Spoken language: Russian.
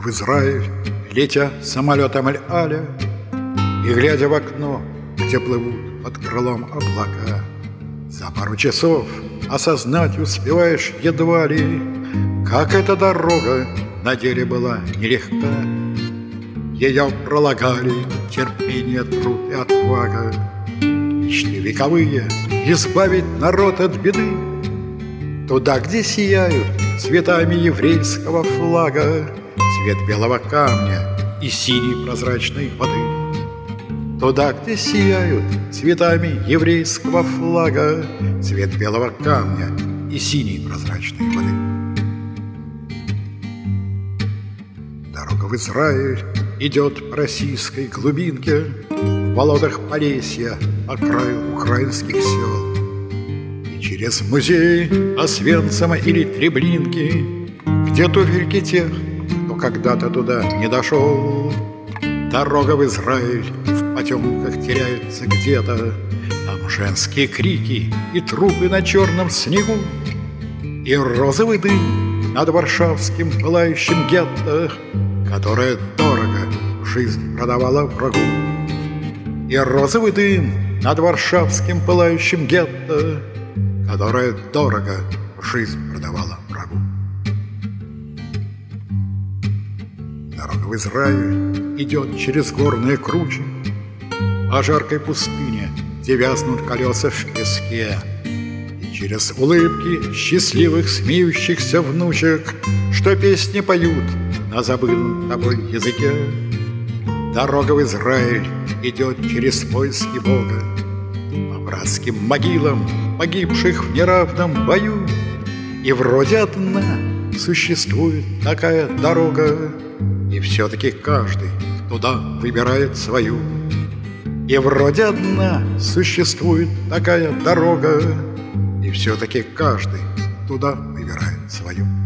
в Израиль, летя самолетом Аль-Аля, и глядя в окно, где плывут под крылом облака, за пару часов осознать успеваешь едва ли, как эта дорога на деле была нелегка. Ее пролагали терпение, труд и отвага, мечты вековые избавить народ от беды. Туда, где сияют цветами еврейского флага цвет белого камня и синей прозрачной воды. Туда, где сияют цветами еврейского флага цвет белого камня и синей прозрачной воды. Дорога в Израиль идет по российской глубинке, в болотах Полесья по краю украинских сел. И через музей Освенцима или Треблинки, где туфельки тех, кто когда-то туда не дошел. Дорога в Израиль в потемках теряется где-то, там женские крики и трупы на черном снегу, и розовый дым над варшавским пылающим гетто, которое дорого жизнь продавала врагу. И розовый дым над варшавским пылающим гетто, которое дорого жизнь продавала врагу. Дорога в Израиль идет через горные кручи, по жаркой пустыне, где вязнут колеса в песке, и через улыбки счастливых смеющихся внучек, что песни поют на забытом тобой языке. Дорога в Израиль идет через поиски Бога, по братским могилам погибших в неравном бою. И вроде одна существует такая дорога, и все-таки каждый туда выбирает свою. И вроде одна существует такая дорога, и все-таки каждый туда выбирает свою.